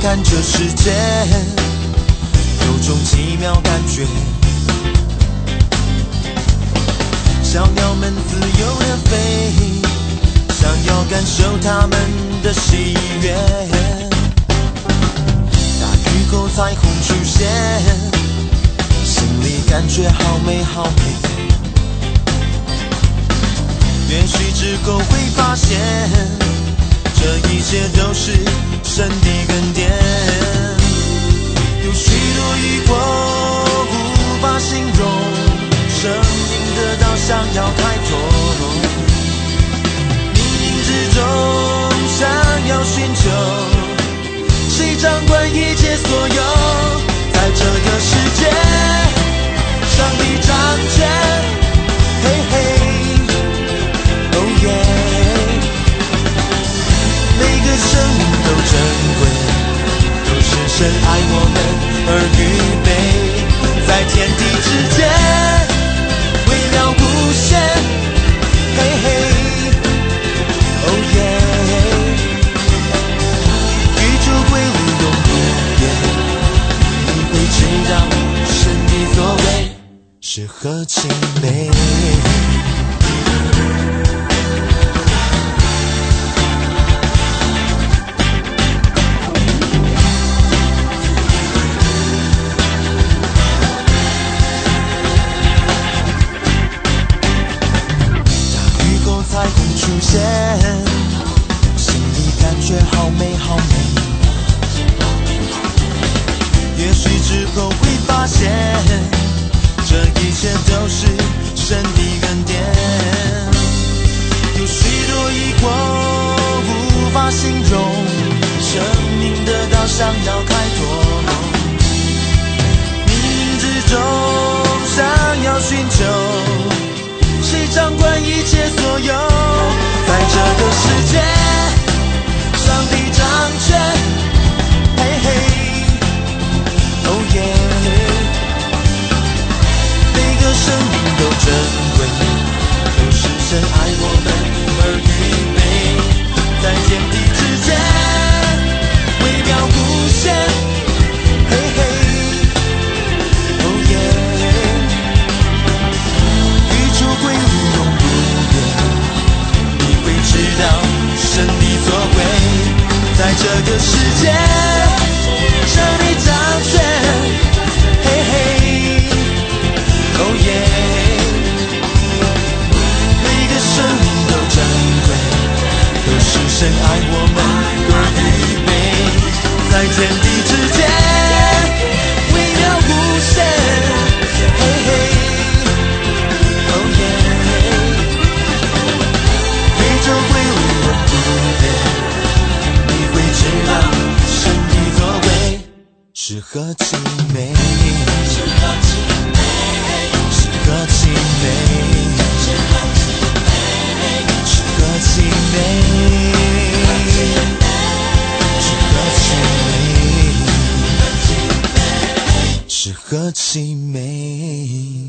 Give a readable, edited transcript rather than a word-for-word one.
看这世界，有种奇妙感觉。小鸟们自由地飞，想要感受它们的喜悦。大雨后彩虹出现，心里感觉好美好美。也许之后会发现，这一切都是神的恩典。有许多疑惑无法形容，生命的道想要开拓，冥冥之中想要寻求，谁掌管一切所有？在这个世界，上帝掌权，嘿嘿。每个生命都珍贵，都是神爱我们而预备，在天地之间微妙无限，嘿嘿，哦耶！宇宙规律永不变，你会知道神的作为是何其美。出现，心里感觉好美好美。也许之后会发现，这一切都是神的恩典。有许多疑惑无法形容，生命的道想要开拓，冥冥之中想要寻求，谁掌管一切所有？在这个世界，上帝掌权，嘿嘿，哦耶！每个生命都珍贵，都是神爱我们而预备，在天地之间微妙无限，嘿嘿，哦耶！宇宙规律永不变，你会知道神的作为，在这个世界，上帝掌权，嘿嘿，哦耶！每个生命都珍贵，都是神爱我们而预备，在天地之间微妙无限，嘿嘿，哦耶！宇宙规律永不变，你会知道神的作为是何其美，是何其美，是何其美，是何其美，是何其美，是何其美。